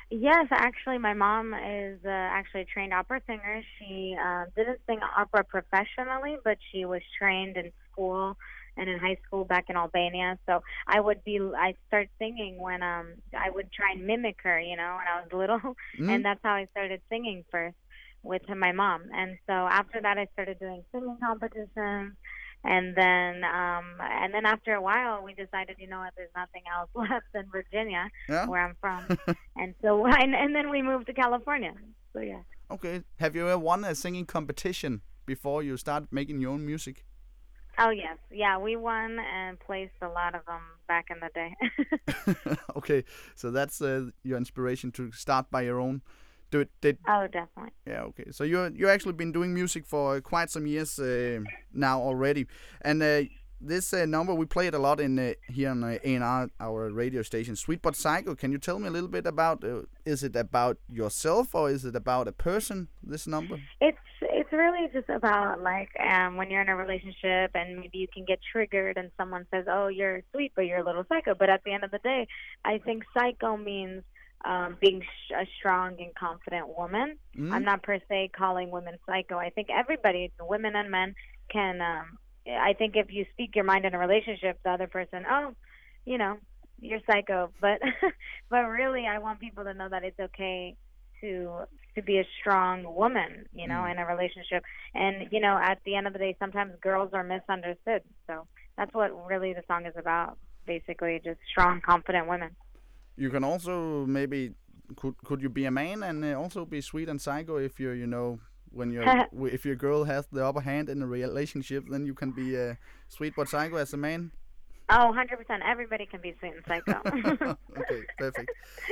Yes, actually, my mom is actually a trained opera singer. She didn't sing opera professionally, but she was trained in school and in high school back in Albania. So I started singing when I would try and mimic her, when I was little, Mm? and that's how I started singing first with my mom. And so after that, I started doing singing competitions. And then after a while, we decided, there's nothing else left in Virginia, Yeah. where I'm from, and so and then we moved to California. So yeah. Okay. Have you ever won a singing competition before you start making your own music? Oh yes, yeah. We won and placed a lot of them back in the day. Okay, so that's your inspiration to start by your own. Do it. Did Oh, definitely. Yeah. Okay. So you actually been doing music for quite some years now already, and this number we play it a lot in here on ANR, our radio station, Sweet But Psycho. Can you tell me a little bit about? Is it about yourself or is it about a person? This number. It's really just about like when you're in a relationship and maybe you can get triggered and someone says, "Oh, you're sweet, but you're a little psycho." But at the end of the day, I think psycho means being a strong and confident woman. Mm? I'm not per se calling women psycho. I think everybody, women and men, can. I think if you speak your mind in a relationship, the other person, oh, you know, you're psycho. But but really, I want people to know that it's okay to be a strong woman, Mm. in a relationship. And at the end of the day, sometimes girls are misunderstood. So that's what really the song is about. Basically, just strong, confident women. You can also maybe could you be a man and also be sweet and psycho if you're when if your girl has the upper hand in a relationship, then you can be sweet but psycho as a man. Oh, 100%. Everybody can be sweet and psycho. Okay, perfect.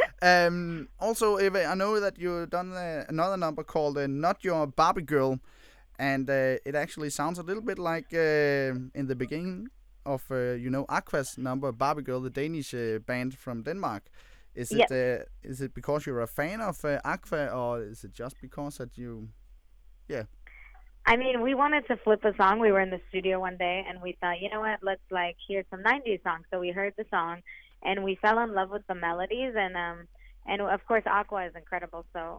Also, Eva, I know that you've done another number called "Not Your Barbie Girl," and it actually sounds a little bit like in the beginning of Aqua's number "Barbie Girl," the Danish band from Denmark. Yes. Is it because you're a fan of Aqua, or is it just because that you? Yeah. I mean, we wanted to flip a song. We were in the studio one day and we thought, you know what, let's like hear some 90s songs. So we heard the song and we fell in love with the melodies and of course Aqua is incredible. So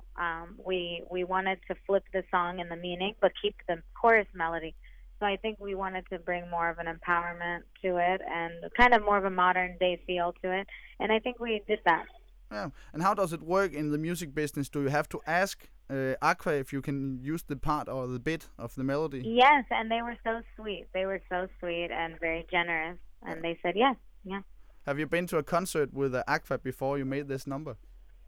we wanted to flip the song and the meaning but keep the chorus melody. So I think we wanted to bring more of an empowerment to it and kind of more of a modern day feel to it. And I think we did that. Yeah. And how does it work in the music business? Do you have to ask Aqua if you can use the part or the bit of the melody? Yes, and they were so sweet. They were so sweet and very generous Yeah. and they said yes. Yeah. Have you been to a concert with Aqua before you made this number?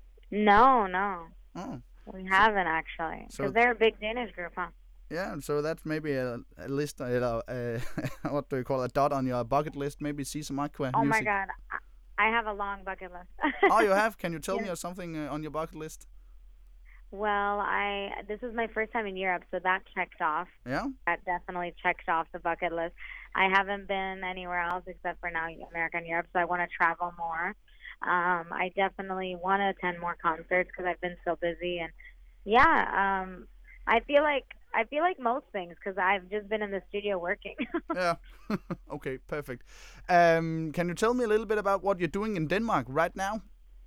No, no, Oh, we so haven't actually, because so they're a big Danish group, huh? yeah, so that's maybe a list, what do you call it, a dot on your bucket list. Maybe see some Aqua Oh my music. God, I have a long bucket list. Oh, you have? Can you tell Yes. me of something on your bucket list? Well, I this is my first time in Europe, so that checked off. Yeah. That definitely checked off the bucket list. I haven't been anywhere else except for now America and Europe, so I want to travel more. I definitely want to attend more concerts because I've been so busy, and yeah, I feel like most things because I've just been in the studio working. Yeah. Okay, perfect. Can you tell me a little bit about what you're doing in Denmark right now?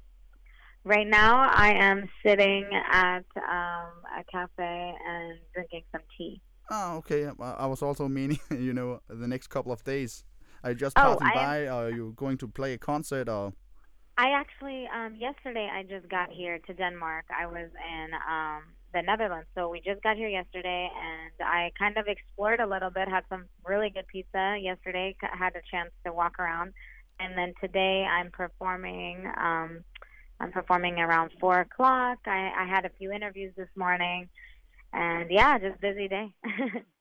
Right now, I am sitting at a cafe and drinking some tea. Oh, okay. I was also meaning, the next couple of days. Are you just Oh, passing by, or are you going to play a concert, or? I actually yesterday I just got here to Denmark. I was in the Netherlands, so we just got here yesterday, and I kind of explored a little bit. Had some really good pizza yesterday. Had a chance to walk around, and then today I'm performing. I'm performing around 4 o'clock. I had a few interviews this morning, and yeah, just busy day.